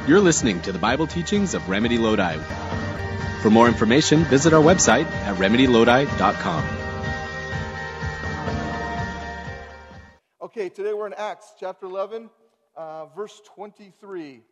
You're listening to the Bible teachings of Remedy Lodi. For more information, visit our website at remedylodi.com. Okay, today we're in Acts chapter 11, verse 23.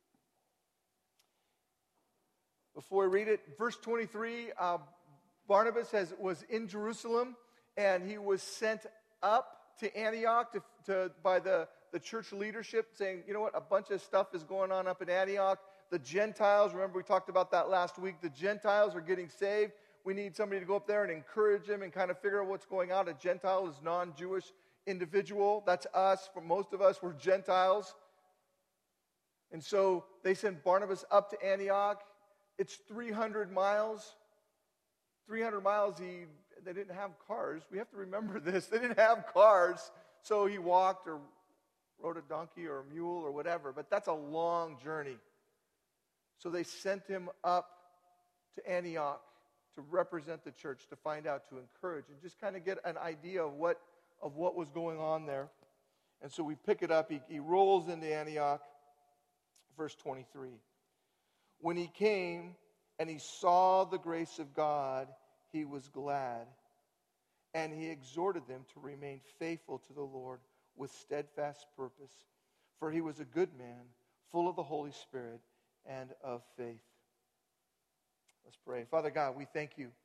Before we read it, verse 23, Barnabas was in Jerusalem, and he was sent up to Antioch by the church leadership, saying, you know what, a bunch of stuff is going on up in Antioch. The Gentiles, remember we talked about that last week, the Gentiles are getting saved. We need somebody to go up there and encourage them and kind of figure out what's going on. A Gentile is non-Jewish individual. That's us. For most of us, we're Gentiles. And so they sent Barnabas up to Antioch. It's 300 miles. 300 miles, they didn't have cars. We have to remember this. They didn't have cars, so he walked or rode a donkey or a mule or whatever. But that's a long journey. So they sent him up to Antioch to represent the church, to find out, to encourage, and just kind of get an idea of what was going on there. And so we pick it up. He rolls into Antioch, verse 23. When he came and he saw the grace of God, he was glad. And he exhorted them to remain faithful to the Lord with steadfast purpose. For he was a good man, full of the Holy Spirit and of faith. Let's pray. Father God, we thank you.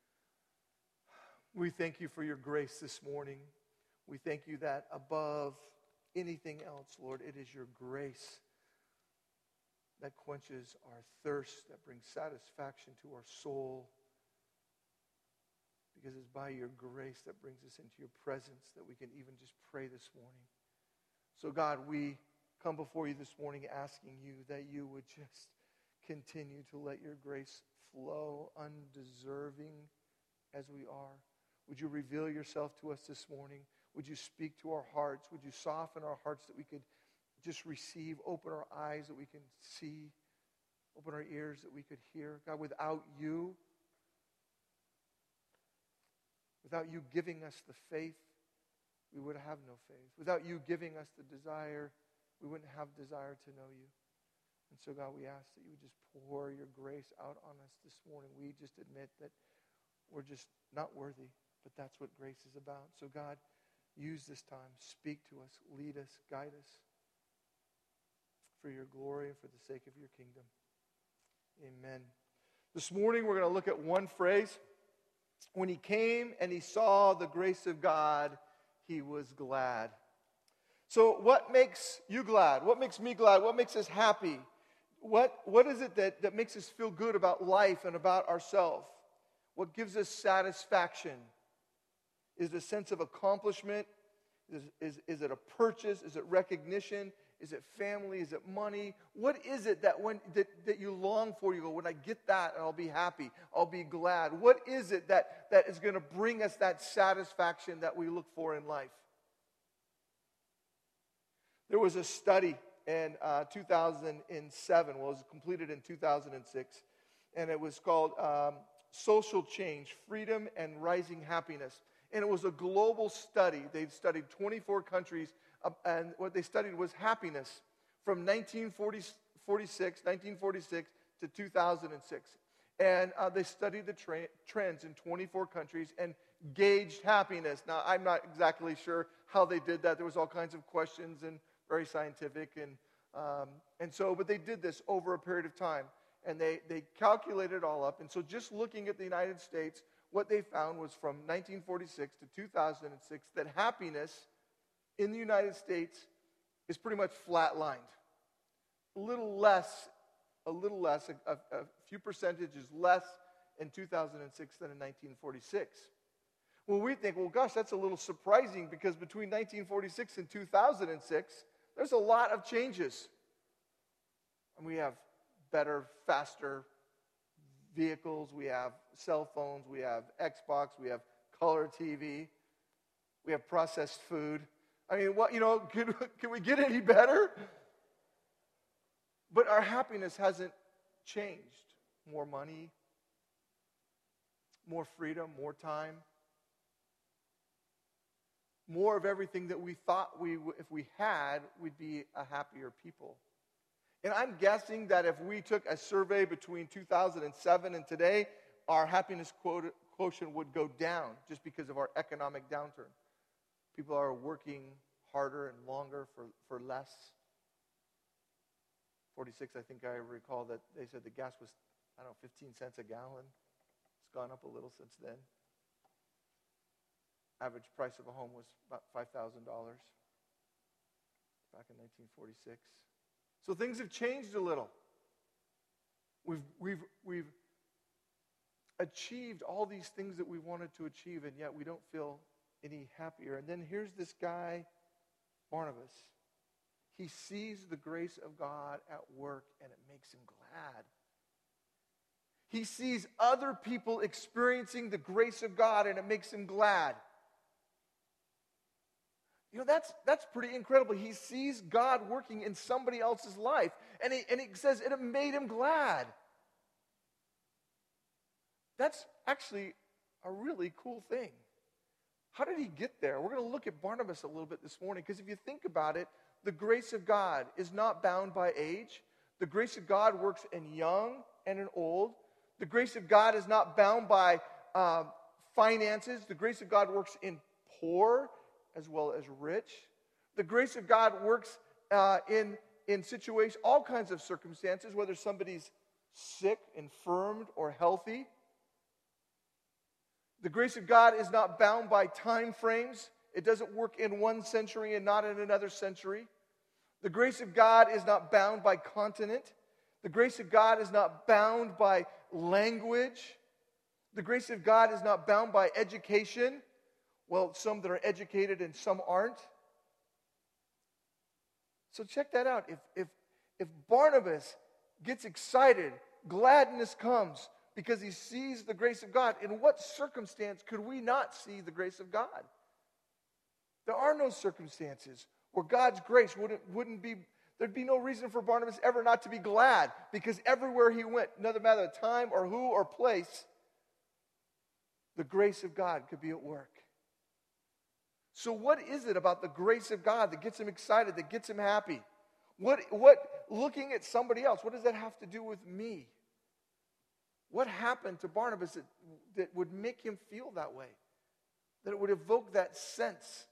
We thank you for your grace this morning. We thank you that above anything else, Lord, it is your grace that quenches our thirst, that brings satisfaction to our soul. Because it's by your grace that brings us into your presence that we can even just pray this morning. So God, we come before you this morning asking you that you would just continue to let your grace flow, undeserving as we are. Would you reveal yourself to us this morning? Would you speak to our hearts? Would you soften our hearts that we could just receive, open our eyes that we can see, open our ears that we could hear? God, without you giving us the faith, we would have no faith. Without you giving us the desire, we wouldn't have desire to know you. And so, God, we ask that you would just pour your grace out on us this morning. We just admit that we're just not worthy, but that's what grace is about. So, God, use this time. Speak to us. Lead us. Guide us for your glory and for the sake of your kingdom. Amen. This morning, we're going to look at one phrase. When he came and he saw the grace of God, he was glad. So what makes you glad? What makes me glad? What makes us happy? What is it that makes us feel good about life and about ourselves? What gives us satisfaction? Is it a sense of accomplishment? Is it a purchase? Is it recognition? Is it family? Is it money? What is it that you long for? You go, when I get that, I'll be happy. I'll be glad. What is it that is going to bring us that satisfaction that we look for in life? There was a study in 2007. Well, it was completed in 2006. And it was called Social Change, Freedom and Rising Happiness. And it was a global study. They studied 24 countries. And what they studied was happiness from 1946 to 2006. And they studied the trends in 24 countries and gauged happiness. Now, I'm not exactly sure how they did that. There was all kinds of questions and very scientific. But they did this over a period of time. And they calculated it all up. And so just looking at the United States, what they found was from 1946 to 2006 that happiness in the United States is pretty much flatlined. A little less, a few percentages less in 2006 than in 1946. Well, we think, well, gosh, that's a little surprising because between 1946 and 2006, there's a lot of changes. And we have better, faster vehicles, we have cell phones, we have Xbox, we have color TV, we have processed food. I mean, can we get any better? But our happiness hasn't changed. More money, more freedom, more time, more of everything that we thought if we had, we'd be a happier people. And I'm guessing that if we took a survey between 2007 and today, our happiness quotient would go down just because of our economic downturn. People are working harder and longer for less. 46, I think I recall that they said the gas was, 15 cents a gallon. It's gone up a little since then. Average price of a home was about $5,000 back in 1946. So things have changed a little. We've achieved all these things that we wanted to achieve, and yet we don't feel any happier. And then here's this guy, Barnabas. He sees the grace of God at work, and it makes him glad. He sees other people experiencing the grace of God, and it makes him glad. You know, that's pretty incredible. He sees God working in somebody else's life, and he says it made him glad. That's actually a really cool thing. How did he get there? We're going to look at Barnabas a little bit this morning, because if you think about it, the grace of God is not bound by age. The grace of God works in young and in old. The grace of God is not bound by finances. The grace of God works in poor as well as rich. The grace of God works in situations, all kinds of circumstances, whether somebody's sick, infirmed, or healthy. The grace of God is not bound by time frames. It doesn't work in one century and not in another century. The grace of God is not bound by continent. The grace of God is not bound by language. The grace of God is not bound by education. Well, some that are educated and some aren't. So check that out. If Barnabas gets excited, gladness comes because he sees the grace of God. In what circumstance could we not see the grace of God? There are no circumstances where God's grace wouldn't be, there'd be no reason for Barnabas ever not to be glad, because everywhere he went, no matter the time or who or place, the grace of God could be at work. So what is it about the grace of God that gets him excited, that gets him happy? What looking at somebody else, what does that have to do with me? What happened to Barnabas that would make him feel that way? That it would evoke that sense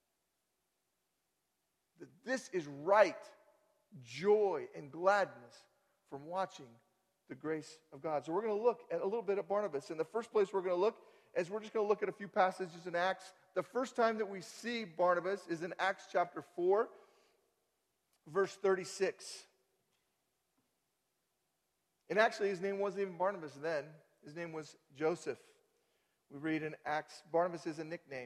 that this is right joy and gladness from watching the grace of God. So we're going to look at a little bit at Barnabas. And the first place we're going to look is we're just going to look at a few passages in Acts. The first time that we see Barnabas is in Acts chapter 4, verse 36. And actually, his name wasn't even Barnabas then. His name was Joseph. We read in Acts, Barnabas is a nickname.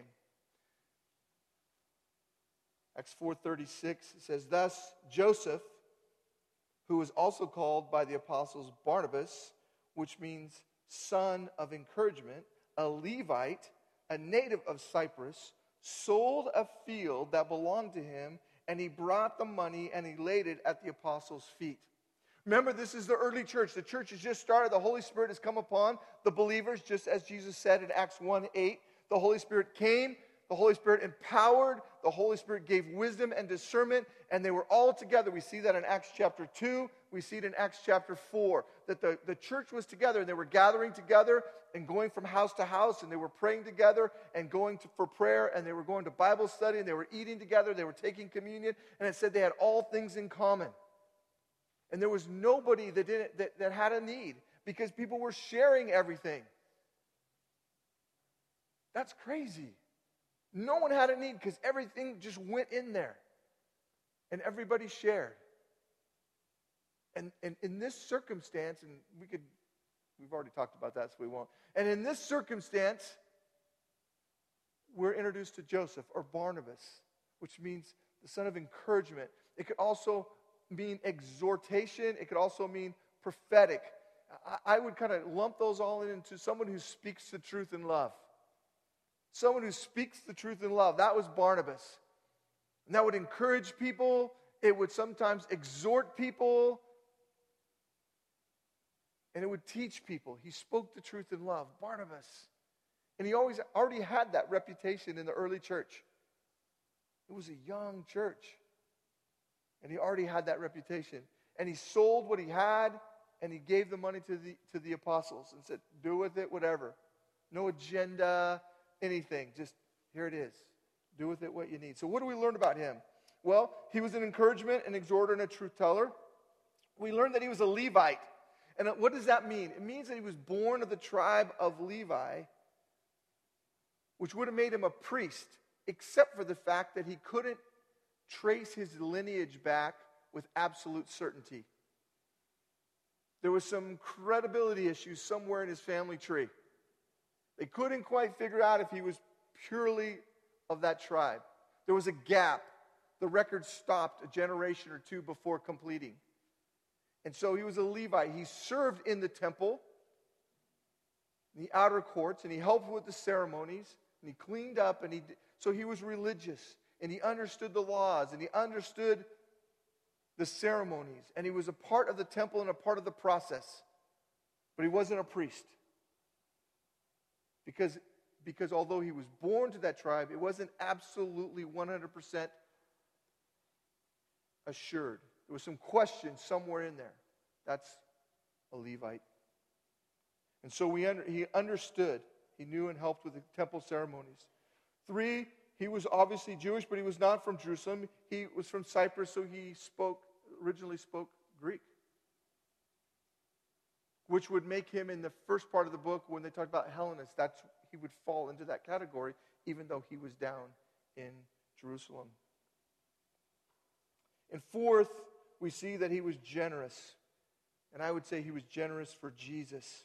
Acts 4:36, it says, "Thus Joseph, who was also called by the apostles Barnabas, which means son of encouragement, a Levite, a native of Cyprus, sold a field that belonged to him, and he brought the money and he laid it at the apostles' feet." Remember, this is the early church. The church has just started. The Holy Spirit has come upon the believers, just as Jesus said in Acts 1:8. The Holy Spirit came. The Holy Spirit empowered. The Holy Spirit gave wisdom and discernment, and they were all together. We see that in Acts chapter 2. We see it in Acts chapter 4, that the church was together, and they were gathering together and going from house to house, and they were praying together and going for prayer, and they were going to Bible study, and they were eating together, they were taking communion, and it said they had all things in common. And there was nobody that had a need, because people were sharing everything. That's crazy. No one had a need because everything just went in there. And everybody shared. And in this circumstance, and we've already talked about that, so we won't. And in this circumstance, we're introduced to Joseph, or Barnabas, which means the son of encouragement. It could also mean exhortation. It could also mean prophetic. I would kind of lump those all into someone who speaks the truth in love. Someone who speaks the truth in love. That was Barnabas. And that would encourage people. It would sometimes exhort people. And it would teach people. He spoke the truth in love. Barnabas. And he already had that reputation in the early church. It was a young church. And he already had that reputation. and he sold what he had, and he gave the money to the apostles and said, do with it whatever. No agenda, anything. Just, here it is. Do with it what you need. So what do we learn about him? Well, he was an encouragement, an exhorter, and a truth teller. We learned that he was a Levite. And what does that mean? It means that he was born of the tribe of Levi, which would have made him a priest, except for the fact that he couldn't trace his lineage back with absolute certainty. There was some credibility issues somewhere in his family tree. They couldn't quite figure out if he was purely of that tribe. There was a gap. The record stopped a generation or two before completing. And so he was a Levite. He served in the temple, in the outer courts, and he helped with the ceremonies, and he cleaned up, so he was religious, and he understood the laws, and he understood the ceremonies, and he was a part of the temple and a part of the process. But he wasn't a priest. Because although he was born to that tribe, it wasn't absolutely 100% assured. There was some question somewhere in there. That's a Levite. And so he understood. He knew and helped with the temple ceremonies. 3, he was obviously Jewish, but he was not from Jerusalem. He was from Cyprus, so he originally spoke Greek, which would make him, in the first part of the book, when they talk about Hellenists, he would fall into that category, even though he was down in Jerusalem. And 4th, we see that he was generous. And I would say he was generous for Jesus.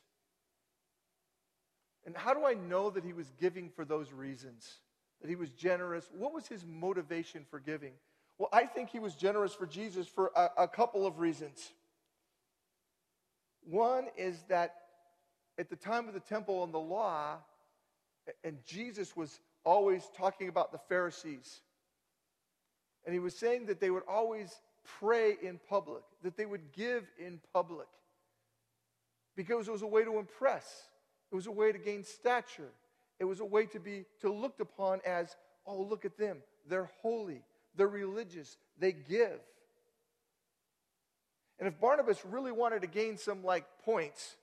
And how do I know that he was giving for those reasons? That he was generous? What was his motivation for giving? Well, I think he was generous for Jesus for a couple of reasons. One is that at the time of the temple and the law, and Jesus was always talking about the Pharisees. And he was saying that they would always pray in public, that they would give in public. Because it was a way to impress. It was a way to gain stature. It was a way to be looked upon as, oh, look at them. They're holy. They're religious. They give. And if Barnabas really wanted to gain some points,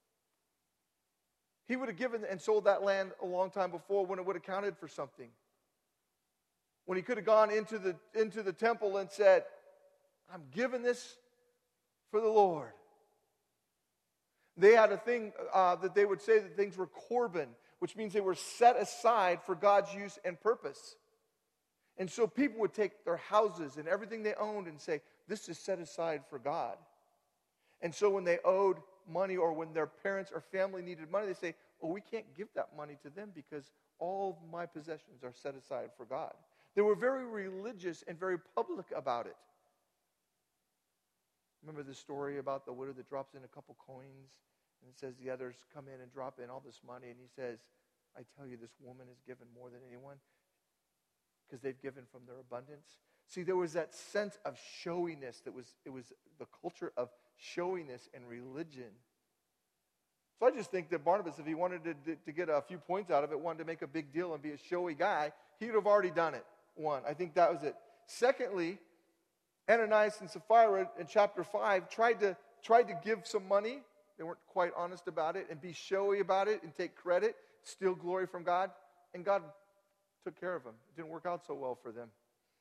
he would have given and sold that land a long time before, when it would have counted for something. When he could have gone into the temple and said, I'm giving this for the Lord. They had a thing that they would say that things were korban, which means they were set aside for God's use and purpose. And so people would take their houses and everything they owned and say, this is set aside for God. And so when they owed money, or when their parents or family needed money, they say, oh, we can't give that money to them because all of my possessions are set aside for God. They were very religious and very public about it. Remember the story about the widow that drops in a couple coins, and it says the others come in and drop in all this money, and he says, I tell you, this woman has given more than anyone because they've given from their abundance. See, there was that sense of showiness. It was the culture of showiness and religion. So I just think that Barnabas, if he wanted to get a few points out of it, wanted to make a big deal and be a showy guy, he'd have already done it. 1, I think that was it. Secondly, Ananias and Sapphira in chapter 5 tried to give some money. They weren't quite honest about it, and be showy about it and take credit, steal glory from God. And God took care of them. It didn't work out so well for them.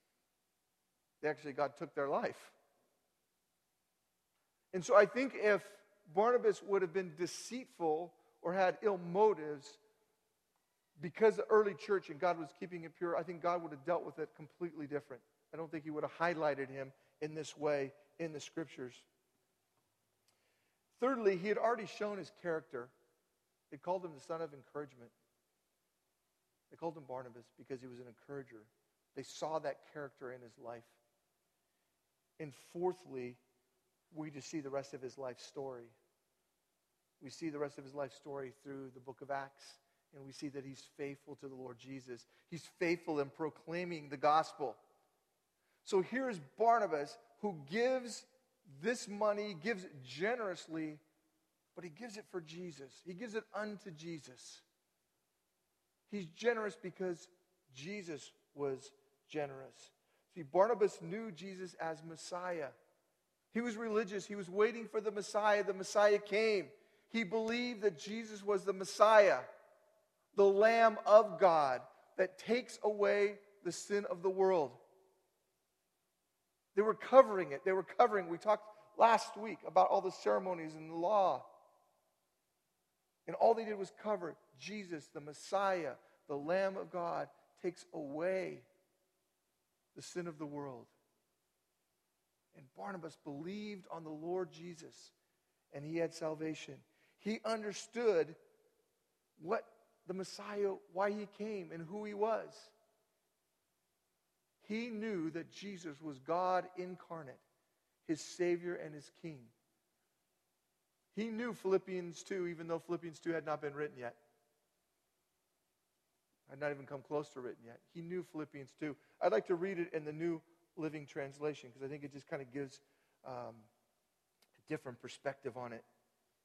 God took their life. And so I think if Barnabas would have been deceitful or had ill motives because the early church and God was keeping it pure, I think God would have dealt with it completely different. I don't think he would have highlighted him in this way in the scriptures. Thirdly, he had already shown his character. They called him the son of encouragement. They called him Barnabas because he was an encourager. They saw that character in his life. And fourthly, we just see the rest of his life story. We see the rest of his life story through the book of Acts, and we see that he's faithful to the Lord Jesus. He's faithful in proclaiming the gospel. So here's Barnabas, who gives this money, gives it generously, but he gives it for Jesus. He gives it unto Jesus. He's generous because Jesus was generous. See, Barnabas knew Jesus as Messiah. He was religious. He was waiting for the Messiah. The Messiah came. He believed that Jesus was the Messiah, the Lamb of God that takes away the sin of the world. They were covering it. We talked last week about all the ceremonies and the law. And all they did was cover Jesus, the Messiah, the Lamb of God, takes away the sin of the world. And Barnabas believed on the Lord Jesus, and he had salvation. He understood what the Messiah, why he came, and who he was. He knew that Jesus was God incarnate, his Savior and his King. He knew Philippians 2, even though Philippians 2 had not been written yet. Had not even come close to written yet. He knew Philippians 2. I'd like to read it in the New Living Translation because I think it just kind of gives a different perspective on it.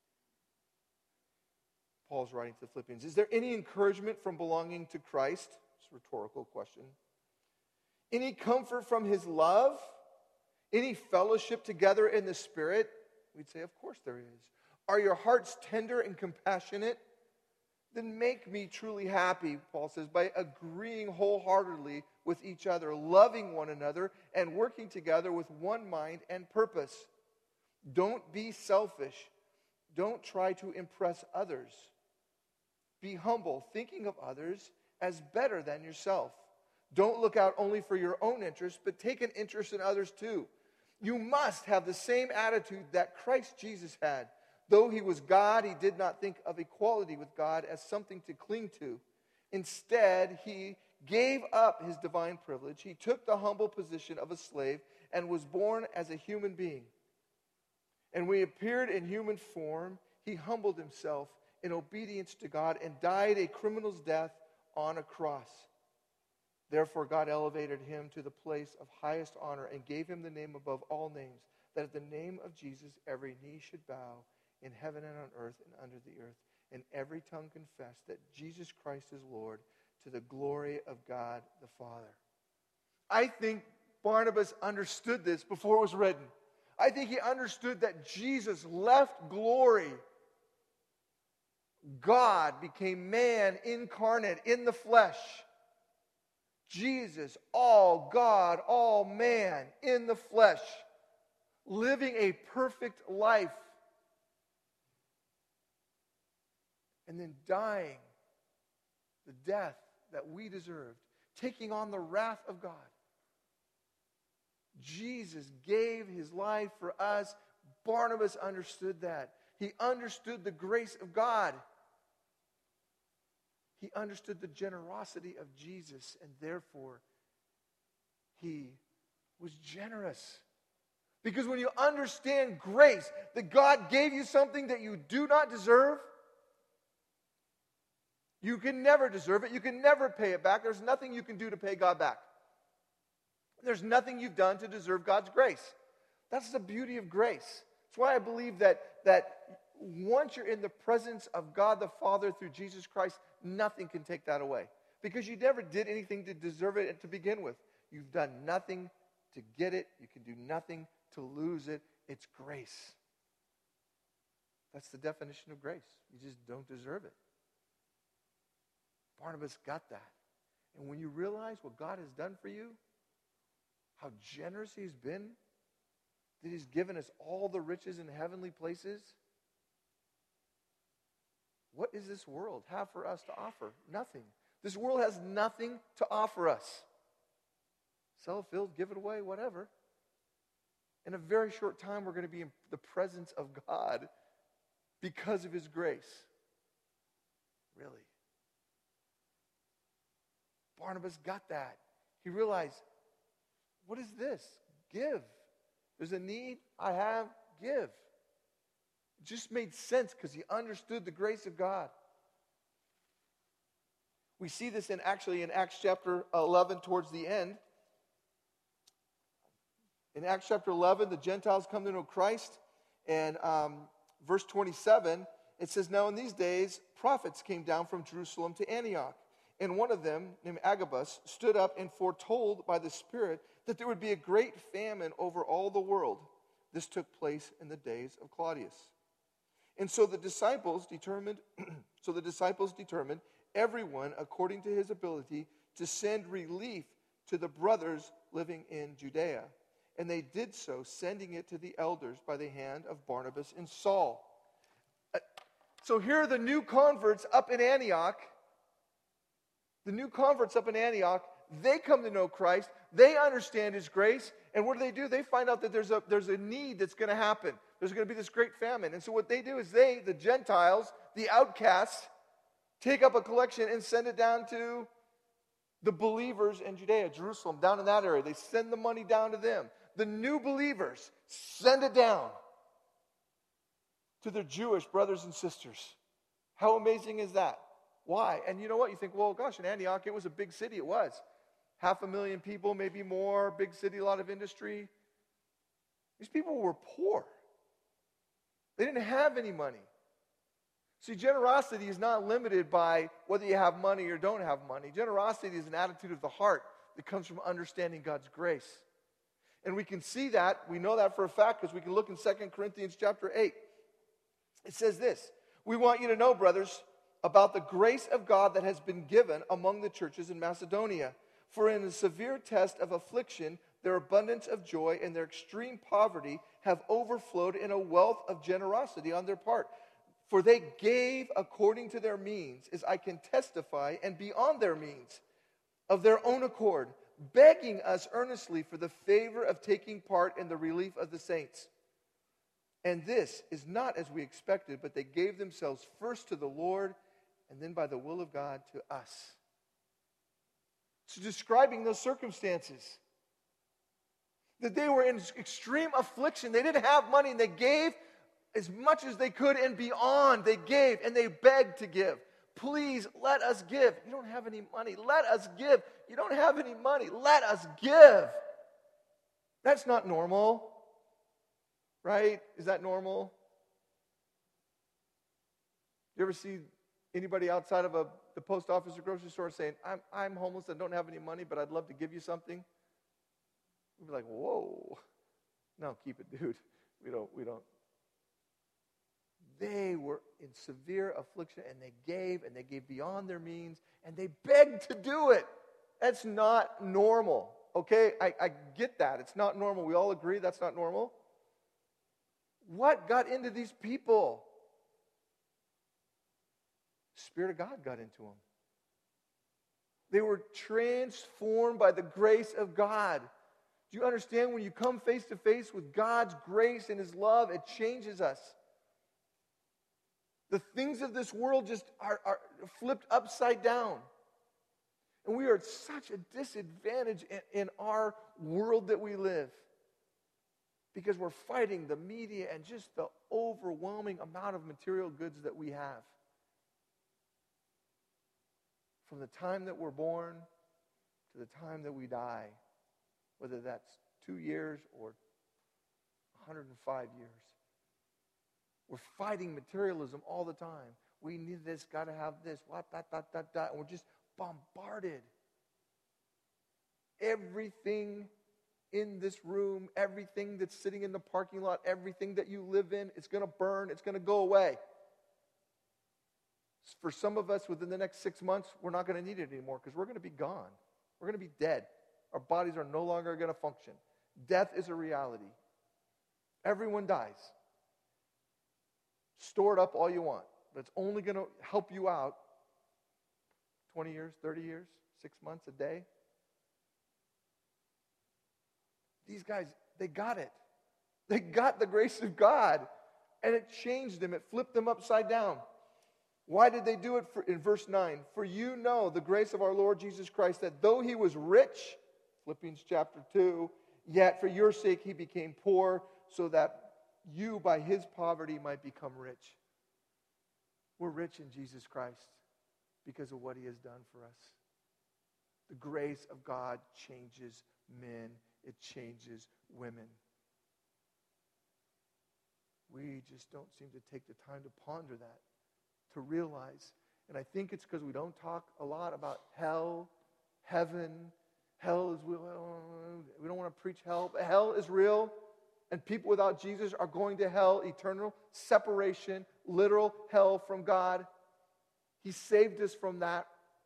Paul's writing to the Philippians. Is there any encouragement from belonging to Christ? It's a rhetorical question. Any comfort from his love? Any fellowship together in the Spirit? We'd say, of course there is. Are your hearts tender and compassionate? Then make me truly happy, Paul says, by agreeing wholeheartedly with each other, loving one another, and working together with one mind and purpose. Don't be selfish. Don't try to impress others. Be humble, thinking of others as better than yourself. Don't look out only for your own interest, but take an interest in others too. You must have the same attitude that Christ Jesus had. Though he was God, he did not think of equality with God as something to cling to. Instead, he gave up his divine privilege. He took the humble position of a slave and was born as a human being. And when he appeared in human form, he humbled himself in obedience to God and died a criminal's death on a cross. Therefore, God elevated him to the place of highest honor and gave him the name above all names, that at the name of Jesus every knee should bow in heaven and on earth and under the earth, and every tongue confess that Jesus Christ is Lord, to the glory of God the Father. I think Barnabas understood this before it was written. I think he understood that Jesus left glory. God became man incarnate in the flesh. Jesus, all God, all man in the flesh, living a perfect life, and then dying the death that we deserved, taking on the wrath of God. Jesus gave his life for us. Barnabas understood that. He understood the grace of God. He understood the generosity of Jesus, and therefore he was generous. Because when you understand grace, that God gave you something that you do not deserve, you can never deserve it. You can never pay it back. There's nothing you can do to pay God back. There's nothing you've done to deserve God's grace. That's the beauty of grace. That's why I believe that once you're in the presence of God the Father through Jesus Christ, nothing can take that away. Because you never did anything to deserve it to begin with. You've done nothing to get it. You can do nothing to lose it. It's grace. That's the definition of grace. You just don't deserve it. Barnabas got that. And when you realize what God has done for you, how generous he's been, that he's given us all the riches in heavenly places, what does this world have for us to offer? Nothing. This world has nothing to offer us. Sell a field, give it away, whatever. In a very short time, we're going to be in the presence of God because of his grace. Really. Barnabas got that. He realized, what is this? Give. There's a need, I have, give. It just made sense because he understood the grace of God. We see this in Acts chapter 11 towards the end. In Acts chapter 11, the Gentiles come to know Christ. And verse 27, it says, now in these days, prophets came down from Jerusalem to Antioch. And one of them, named Agabus, stood up and foretold by the Spirit that there would be a great famine over all the world, This took place in the days of Claudius. And so the disciples determined, everyone according to his ability to send relief to the brothers living in Judea. And they did so, sending it to the elders by the hand of Barnabas and Saul. So here are the new converts up in Antioch. The new converts up in Antioch, they come to know Christ. They understand his grace. And what do? They find out that there's a need that's going to happen. There's going to be this great famine. And so what they do is the Gentiles, the outcasts, take up a collection and send it down to the believers in Judea, Jerusalem, down in that area. They send the money down to them. The new believers send it down to their Jewish brothers and sisters. How amazing is that? Why? And you know what? You think, well, gosh, in Antioch, it was a big city. It was. 500,000 people, maybe more, big city, a lot of industry. These people were poor. They didn't have any money. See, generosity is not limited by whether you have money or don't have money. Generosity is an attitude of the heart that comes from understanding God's grace. And we can see that, we know that for a fact, because we can look in 2 Corinthians chapter 8. It says this: we want you to know, brothers, about the grace of God that has been given among the churches in Macedonia. For in the severe test of affliction, their abundance of joy and their extreme poverty have overflowed in a wealth of generosity on their part. For they gave according to their means, as I can testify, and beyond their means, of their own accord, begging us earnestly for the favor of taking part in the relief of the saints. And this is not as we expected, but they gave themselves first to the Lord, and then by the will of God to us. So describing those circumstances, that they were in extreme affliction. They didn't have money, and they gave as much as they could and beyond. They gave, and they begged to give. Please, let us give. You don't have any money. Let us give. You don't have any money. Let us give. That's not normal. Right? Is that normal? You ever see anybody outside of the post office or grocery store saying, I'm homeless and don't have any money, but I'd love to give you something? We'd be like, whoa. No, keep it, dude. We don't. They were in severe affliction, and they gave beyond their means, and they begged to do it. That's not normal. Okay? I get that. It's not normal. We all agree that's not normal. What got into these people? The Spirit of God got into them. They were transformed by the grace of God. Do you understand? When you come face to face with God's grace and his love, it changes us. The things of this world just are flipped upside down. And we are at such a disadvantage in our world that we live, because we're fighting the media and just the overwhelming amount of material goods that we have. From the time that we're born to the time that we die, whether that's 2 years or 105 years. We're fighting materialism all the time. We need this, got to have this, and we're just bombarded. Everything in this room, everything that's sitting in the parking lot, everything that you live in, it's going to burn, it's going to go away. For some of us, within the next 6 months, we're not going to need it anymore because we're going to be gone. We're going to be dead. Our bodies are no longer going to function. Death is a reality. Everyone dies. Store it up all you want, but it's only going to help you out 20 years, 30 years, 6 months, a day. These guys, they got it. They got the grace of God, and it changed them. It flipped them upside down. Why did they do it? In verse 9, for you know the grace of our Lord Jesus Christ, that though he was rich, Philippians chapter 2, yet for your sake he became poor, so that you by his poverty might become rich. We're rich in Jesus Christ because of what he has done for us. The grace of God changes men. It changes women. We just don't seem to take the time to ponder that, to realize. And I think it's because we don't talk a lot about hell, heaven. Hell is real. We don't want to preach hell, but hell is real. And people without Jesus are going to hell, eternal separation, literal hell from God. He saved us from that.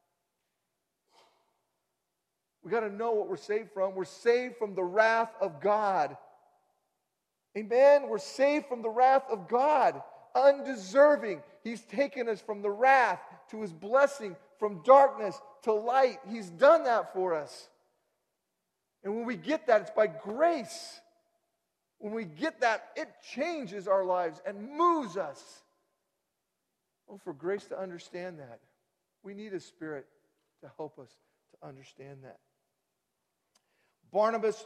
We got to know what we're saved from. We're saved from the wrath of God. Amen? We're saved from the wrath of God. Undeserving. He's taken us from the wrath to His blessing, from darkness to light. He's done that for us. And when we get that, it's by grace. When we get that, it changes our lives and moves us. Oh, for grace to understand that. We need a Spirit to help us to understand that. Barnabas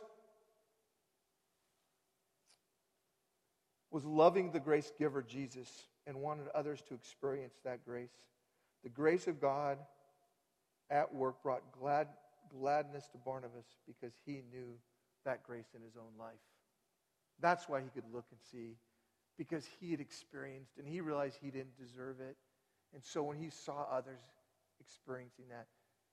was loving the grace giver, Jesus, and wanted others to experience that grace. The grace of God at work brought gladness to Barnabas because he knew that grace in his own life. That's why he could look and see, because he had experienced and he realized he didn't deserve it. And so when he saw others experiencing that,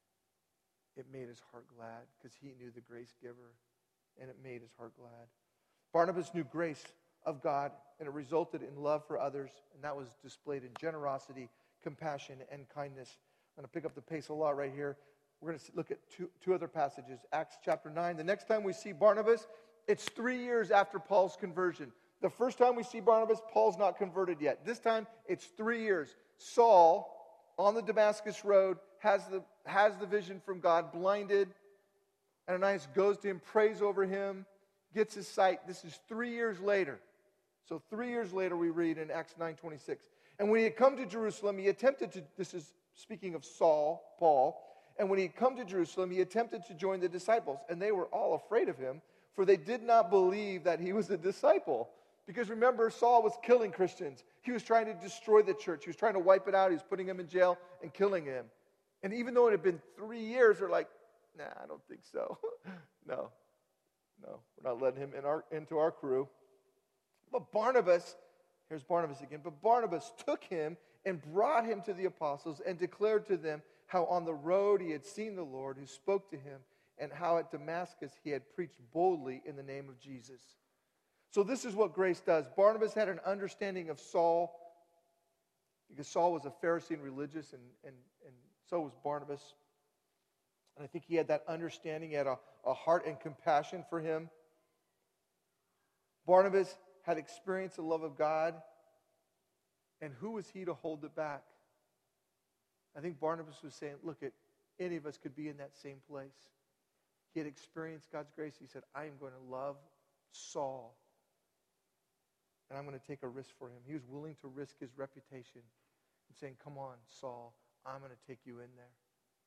it made his heart glad because he knew the grace giver, and it made his heart glad. Barnabas knew grace of God, and it resulted in love for others, and that was displayed in generosity, compassion, and kindness. I'm going to pick up the pace a lot right here. We're going to look at two other passages. Acts chapter 9. The next time we see Barnabas, it's 3 years after Paul's conversion. The first time we see Barnabas, Paul's not converted yet. This time, it's 3 years. Saul, on the Damascus road, has the vision from God, blinded. Ananias goes to him, prays over him, gets his sight. This is 3 years later. So 3 years later, we read in Acts 9:26. And when he had come to Jerusalem, he attempted to, this is speaking of Saul, Paul, and when he had come to Jerusalem, he attempted to join the disciples. And they were all afraid of him, for they did not believe that he was a disciple. Because remember, Saul was killing Christians. He was trying to destroy the church. He was trying to wipe it out. He was putting them in jail and killing him. And even though it had been 3 years, they're like, nah, I don't think so. No, we're not letting him into our crew. But Barnabas, here's Barnabas again, but Barnabas took him and brought him to the apostles and declared to them how on the road he had seen the Lord who spoke to him, and how at Damascus he had preached boldly in the name of Jesus. So this is what grace does. Barnabas had an understanding of Saul, because Saul was a Pharisee and religious, and so was Barnabas. And I think he had that understanding. He had a heart and compassion for him. Barnabas had experienced the love of God, and who was he to hold it back? I think Barnabas was saying, look, any of us could be in that same place. He had experienced God's grace. He said, I am going to love Saul, and I'm going to take a risk for him. He was willing to risk his reputation and saying, come on, Saul, I'm going to take you in there.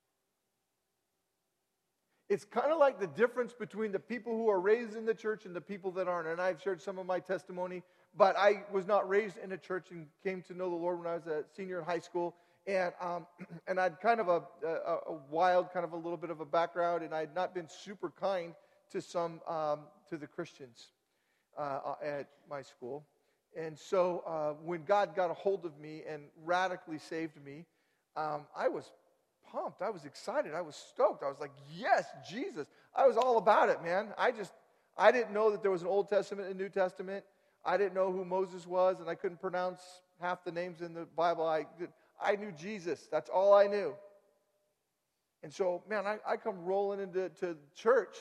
It's kind of like the difference between the people who are raised in the church and the people that aren't. And I've shared some of my testimony, but I was not raised in a church and came to know the Lord when I was a senior in high school. And I'd kind of a wild, kind of a little bit of a background, and I had not been super kind to to the Christians at my school. And so when God got a hold of me and radically saved me, I was pumped. I was excited. I was stoked. I was like, yes, Jesus. I was all about it, man. I didn't know that there was an Old Testament and New Testament. I didn't know who Moses was, and I couldn't pronounce half the names in the Bible. I knew Jesus. That's all I knew. And so, man, I come rolling into church,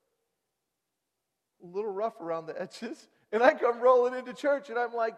a little rough around the edges, and I come rolling into church, and I'm like,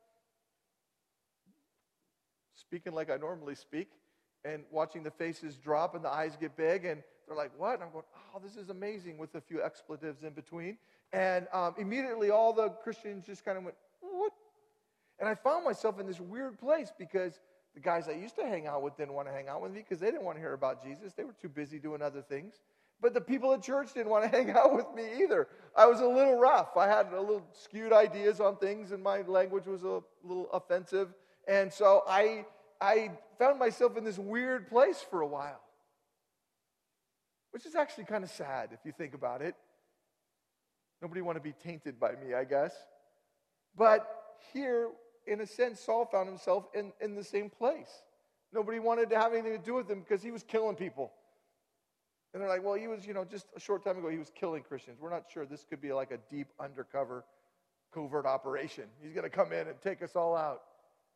speaking like I normally speak, and watching the faces drop and the eyes get big, and they're like, what? And I'm going, oh, this is amazing, with a few expletives in between. And immediately all the Christians just kind of went, what? And I found myself in this weird place because the guys I used to hang out with didn't want to hang out with me because they didn't want to hear about Jesus. They were too busy doing other things. But the people at church didn't want to hang out with me either. I was a little rough. I had a little skewed ideas on things, and my language was a little offensive. And so I found myself in this weird place for a while, which is actually kind of sad if you think about it. Nobody want to be tainted by me, I guess. But here, in a sense, Saul found himself in the same place. Nobody wanted to have anything to do with him because he was killing people. And they're like, well, he was, just a short time ago, he was killing Christians. We're not sure. This could be like a deep undercover covert operation. He's going to come in and take us all out.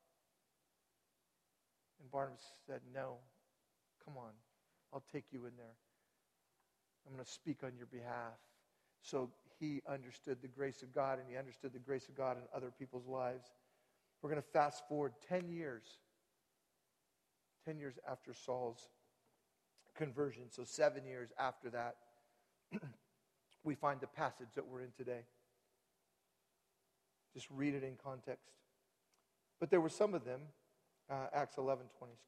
And Barnabas said, no, come on, I'll take you in there. I'm going to speak on your behalf. So he understood the grace of God, and he understood the grace of God in other people's lives. We're going to fast forward 10 years. 10 years after Saul's conversion. So 7 years after that, we find the passage that we're in today. Just read it in context. But there were some of them, Acts 11:20.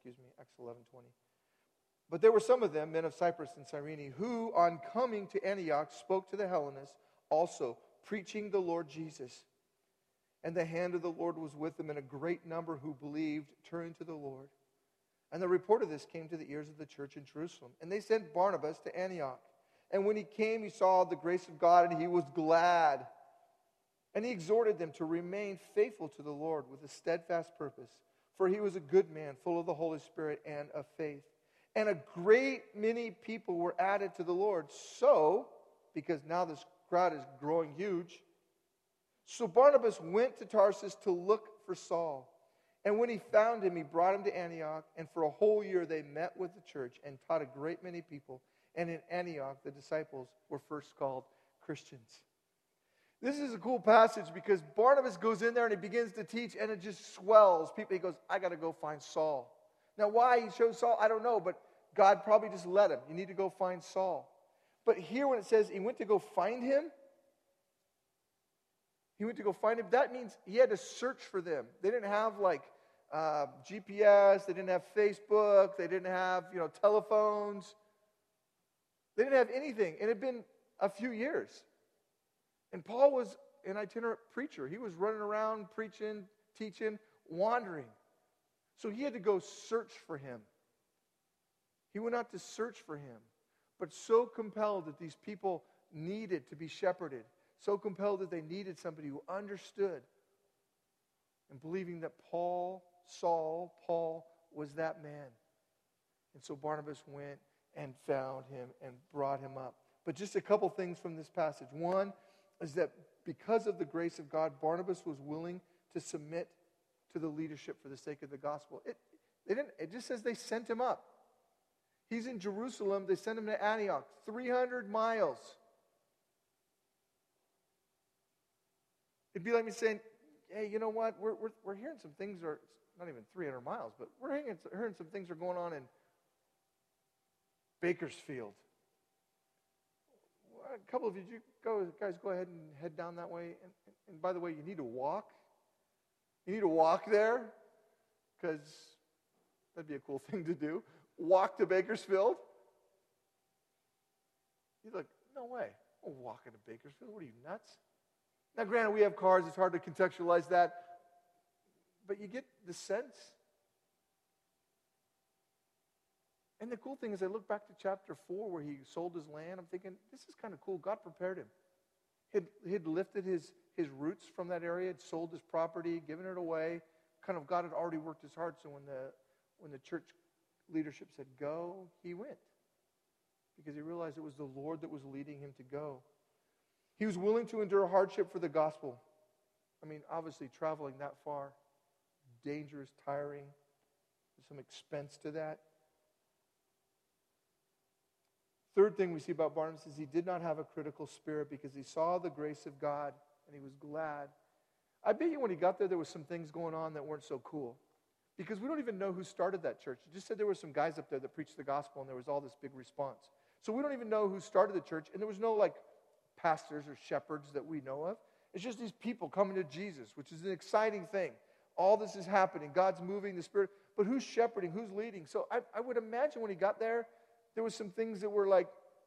But there were some of them, men of Cyprus and Cyrene, who on coming to Antioch spoke to the Hellenists also, preaching the Lord Jesus. And the hand of the Lord was with them, and a great number who believed turned to the Lord. And the report of this came to the ears of the church in Jerusalem. And they sent Barnabas to Antioch. And when he came, he saw the grace of God, and he was glad. And he exhorted them to remain faithful to the Lord with a steadfast purpose. For he was a good man, full of the Holy Spirit and of faith. And a great many people were added to the Lord. So, because now this crowd is growing huge, so Barnabas went to Tarsus to look for Saul. And when he found him, he brought him to Antioch. And for a whole year they met with the church and taught a great many people. And in Antioch the disciples were first called Christians. This is a cool passage because Barnabas goes in there and he begins to teach, and it just swells. He goes, I got to go find Saul. Now, why he chose Saul, I don't know, but God probably just led him. You need to go find Saul. But here when it says he went to go find him, that means he had to search for them. They didn't have like GPS, they didn't have Facebook, they didn't have telephones. They didn't have anything. And it had been a few years. And Paul was an itinerant preacher. He was running around preaching, teaching, wandering. So he had to go search for him. He went out to search for him, but so compelled that these people needed to be shepherded, so compelled that they needed somebody who understood, and believing that Paul was that man. And so Barnabas went and found him and brought him up. But just a couple things from this passage. One is that because of the grace of God, Barnabas was willing to submit to the leadership for the sake of the gospel. It just says they sent him up. He's in Jerusalem. They sent him to Antioch, 300 miles. It'd be like me saying, hey, you know what? We're hearing some things are not even 300 miles, but we're hearing some things are going on in Bakersfield. A couple of you guys go ahead and head down that way. And by the way, you need to walk. You need to walk there because that'd be a cool thing to do. Walk to Bakersfield. You're like, no way. I'm walking to Bakersfield. What are you, nuts? Now, granted, we have cars. It's hard to contextualize that. But you get the sense. And the cool thing is I look back to chapter 4 where he sold his land. I'm thinking, this is kind of cool. God prepared him. He'd lifted his roots from that area, had sold his property, given it away. Kind of God had already worked his heart. So when the church leadership said go, he went. Because he realized it was the Lord that was leading him to go. He was willing to endure hardship for the gospel. I mean, obviously traveling that far, dangerous, tiring. There's some expense to that. Third thing we see about Barnabas is he did not have a critical spirit because he saw the grace of God and he was glad. I bet you when he got there was some things going on that weren't so cool. Because we don't even know who started that church. It just said there were some guys up there that preached the gospel and there was all this big response. So we don't even know who started the church, and there was no like pastors or shepherds that we know of. It's just these people coming to Jesus, which is an exciting thing. All this is happening. God's moving the Spirit. But who's shepherding? Who's leading? So I would imagine when he got there was some things that were like,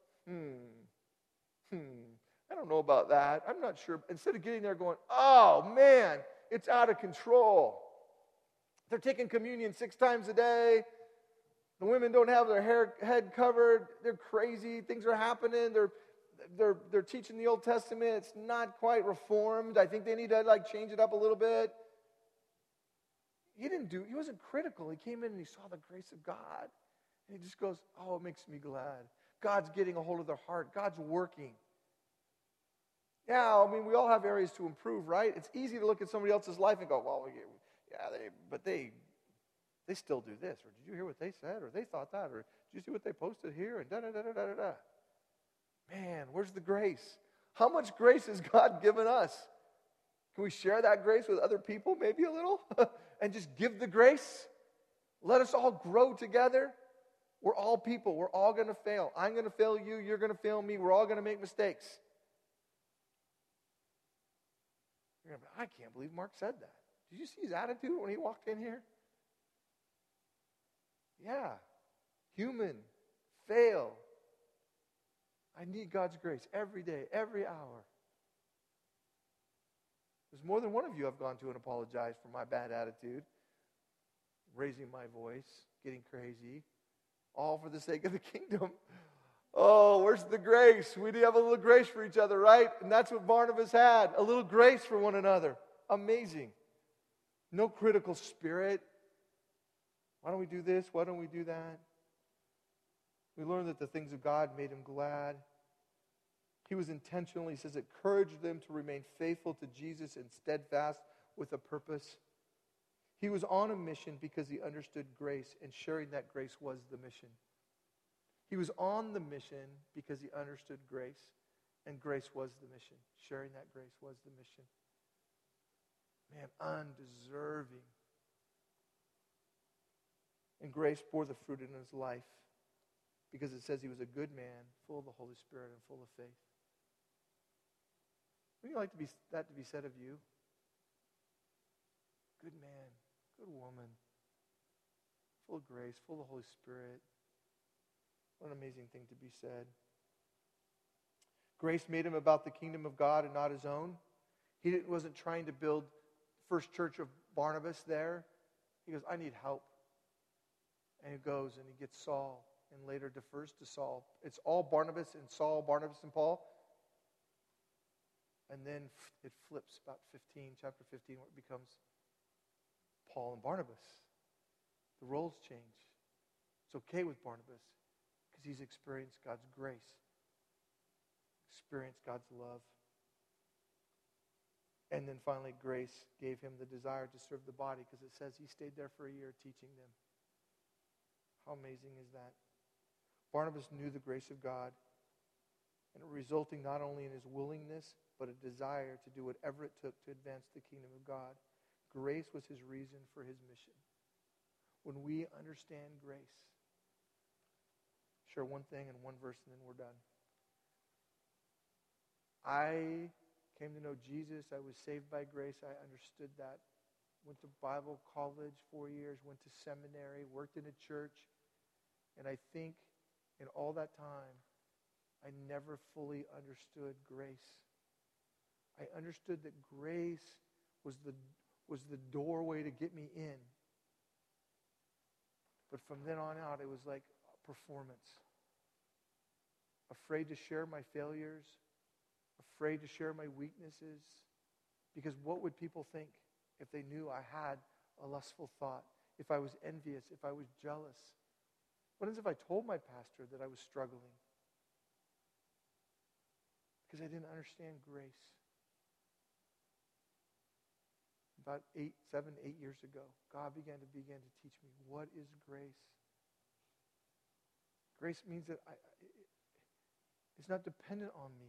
I don't know about that. I'm not sure. Instead of getting there going, oh man, it's out of control. They're taking communion 6 times a day. The women don't have their head covered. They're crazy. Things are happening. They're teaching the Old Testament. It's not quite reformed. I think they need to like change it up a little bit. He wasn't critical. He came in and he saw the grace of God. And he just goes, oh, it makes me glad. God's getting a hold of their heart. God's working. Yeah, I mean, we all have areas to improve, right? It's easy to look at somebody else's life and go, well, yeah, they still do this, or did you hear what they said, or they thought that, or did you see what they posted here, and da-da-da-da-da-da. Man, where's the grace? How much grace has God given us? Can we share that grace with other people, maybe a little, and just give the grace? Let us all grow together. We're all people. We're all going to fail. I'm going to fail you. You're going to fail me. We're all going to make mistakes. You're going to be, I can't believe Mark said that. Did you see his attitude when he walked in here? Yeah. Human. Fail. I need God's grace every day, every hour. There's more than one of you I've gone to and apologized for my bad attitude, raising my voice, getting crazy, all for the sake of the kingdom. Oh, where's the grace? We need to have a little grace for each other, right? And that's what Barnabas had, a little grace for one another. Amazing. No critical spirit. Why don't we do this? Why don't we do that? We learned that the things of God made him glad. He was intentional, he says, encouraged them to remain faithful to Jesus and steadfast with a purpose. He was on a mission because he understood grace, and sharing that grace was the mission. He was on the mission because he understood grace, and grace was the mission. Sharing that grace was the mission. Man, undeserving. And grace bore the fruit in his life, because it says he was a good man, full of the Holy Spirit and full of faith. Would you like that to be said of you? Good man, good woman, full of grace, full of the Holy Spirit. What an amazing thing to be said. Grace made him about the kingdom of God and not his own. He wasn't trying to build First Church of Barnabas there. He goes, I need help. And he goes and he gets Saul, and later defers to Saul. It's all Barnabas and Saul, Barnabas and Paul. And then it flips about chapter 15, where it becomes Paul and Barnabas. The roles change. It's okay with Barnabas because he's experienced God's grace, experienced God's love. And then finally, grace gave him the desire to serve the body, because it says he stayed there for a year teaching them. How amazing is that? Barnabas knew the grace of God, and it resulting not only in his willingness, but a desire to do whatever it took to advance the kingdom of God. Grace was his reason for his mission. When we understand grace, share one thing and one verse, and then we're done. I came to know Jesus. I was saved by grace. I understood that. Went to Bible college 4 years, went to seminary, worked in a church. And I think in all that time, I never fully understood grace. I understood that grace was the doorway to get me in. But from then on out, it was like a performance. Afraid to share my failures, afraid to share my weaknesses, because what would people think if they knew I had a lustful thought, if I was envious, if I was jealous? What if I told my pastor that I was struggling? Because I didn't understand grace. About 8 years ago, God began to teach me, what is grace? Grace means that it's not dependent on me.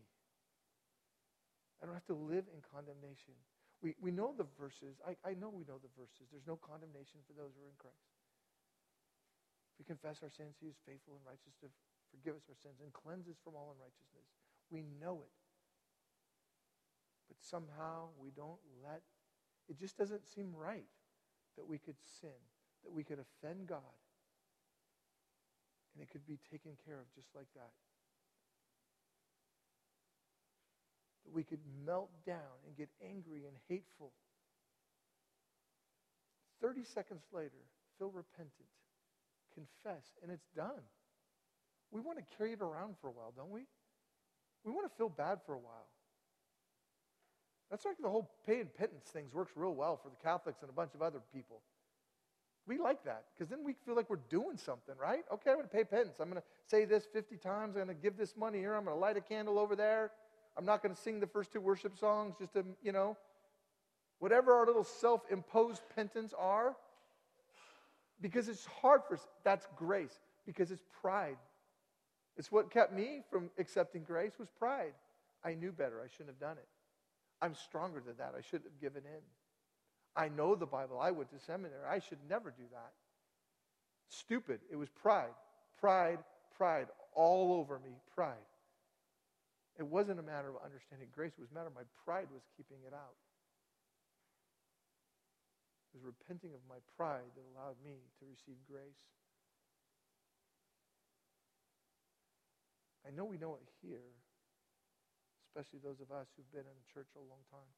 I don't have to live in condemnation. We know the verses. I know we know the verses. There's no condemnation for those who are in Christ. If we confess our sins, he is faithful and righteous to forgive us our sins and cleanse us from all unrighteousness. We know it. But somehow we don't let, it just doesn't seem right that we could sin, that we could offend God, and it could be taken care of just like that. That we could melt down and get angry and hateful. 30 seconds later, feel repentant, confess, and it's done. We want to carry it around for a while, don't we? We want to feel bad for a while. That's like the whole paying penance thing works real well for the Catholics and a bunch of other people. We like that, because then we feel like we're doing something, right? Okay, I'm going to pay penance. I'm going to say this 50 times. I'm going to give this money here. I'm going to light a candle over there. I'm not going to sing the first two worship songs just to, whatever our little self-imposed penance are, because it's hard for us. That's grace, because it's pride. It's what kept me from accepting grace was pride. I knew better. I shouldn't have done it. I'm stronger than that. I shouldn't have given in. I know the Bible. I went to seminary. I should never do that. Stupid. It was pride. Pride, pride. All over me. Pride. It wasn't a matter of understanding grace. It was a matter of my pride was keeping it out. It was repenting of my pride that allowed me to receive grace. I know we know it here, especially those of us who've been in church a long time.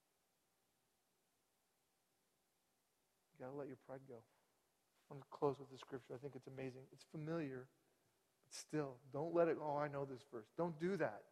You got to let your pride go. I want to close with the scripture. I think it's amazing. It's familiar, but still, don't let it, I know this verse. Don't do that.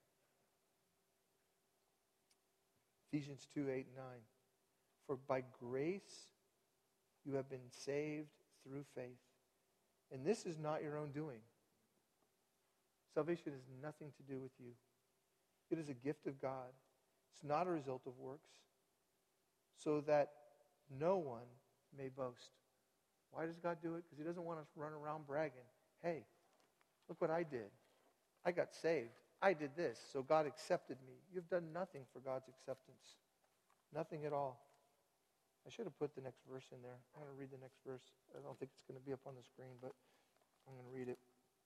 Ephesians 2:8 and 9. For by grace you have been saved through faith. And this is not your own doing. Salvation has nothing to do with you. It is a gift of God. It's not a result of works, so that no one may boast. Why does God do it? Because He doesn't want us to run around bragging. Hey, look what I did. I got saved. I did this, so God accepted me. You've done nothing for God's acceptance. Nothing at all. I should have put the next verse in there. I'm going to read the next verse. I don't think it's going to be up on the screen, but I'm going to read it.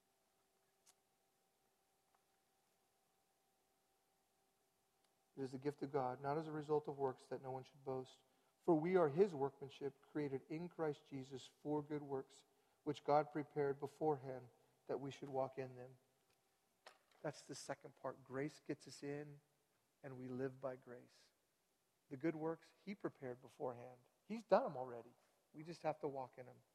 It is the gift of God, not as a result of works, that no one should boast. For we are His workmanship, created in Christ Jesus for good works, which God prepared beforehand that we should walk in them. That's the second part. Grace gets us in, and we live by grace. The good works, He prepared beforehand. He's done them already. We just have to walk in them.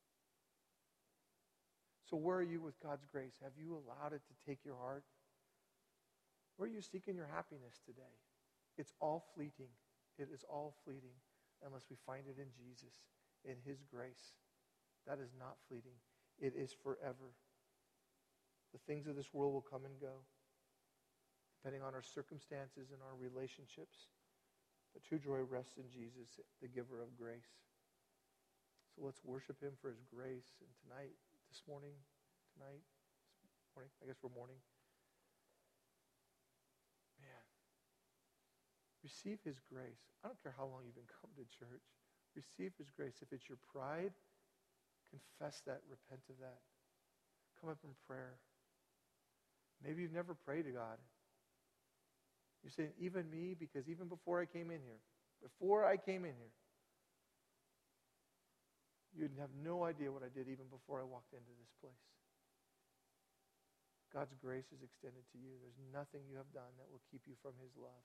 So where are you with God's grace? Have you allowed it to take your heart? Where are you seeking your happiness today? It's all fleeting. It is all fleeting unless we find it in Jesus, in His grace. That is not fleeting. It is forever. The things of this world will come and go, depending on our circumstances and our relationships. But true joy rests in Jesus, the giver of grace. So let's worship Him for His grace. And tonight, this morning, I guess we're morning. Man, receive His grace. I don't care how long you've been coming to church. Receive His grace. If it's your pride, confess that, repent of that. Come up in prayer. Maybe you've never prayed to God. You're saying, even me, because even before I came in here, you'd have no idea what I did even before I walked into this place. God's grace is extended to you. There's nothing you have done that will keep you from His love.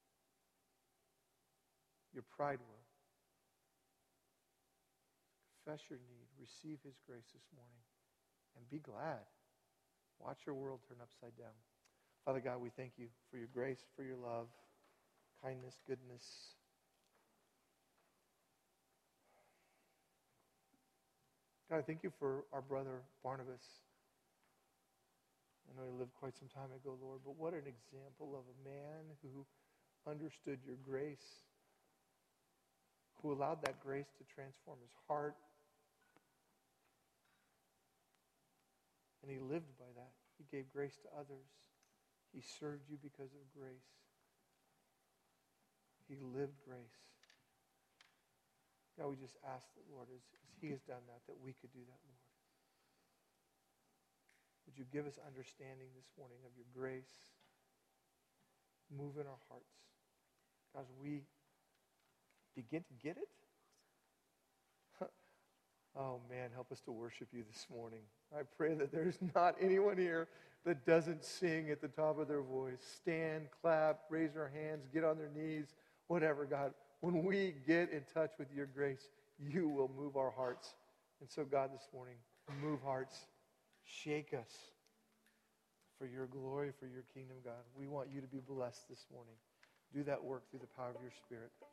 Your pride will. Confess your need. Receive His grace this morning. And be glad. Watch your world turn upside down. Father God, we thank You for Your grace, for Your love, kindness, goodness. God, I thank You for our brother Barnabas. I know he lived quite some time ago, Lord, but what an example of a man who understood Your grace, who allowed that grace to transform his heart. And he lived by that. He gave grace to others. He served You because of grace. He lived grace. God, we just ask that, Lord, as He has done that we could do that, Lord. Would You give us understanding this morning of Your grace? Move in our hearts. God, as we begin to get it, oh man, help us to worship You this morning. I pray that there's not anyone here that doesn't sing at the top of their voice. Stand, clap, raise their hands, get on their knees, whatever, God. When we get in touch with Your grace, You will move our hearts. And so, God, this morning, move hearts. Shake us for Your glory, for Your kingdom, God. We want You to be blessed this morning. Do that work through the power of Your Spirit.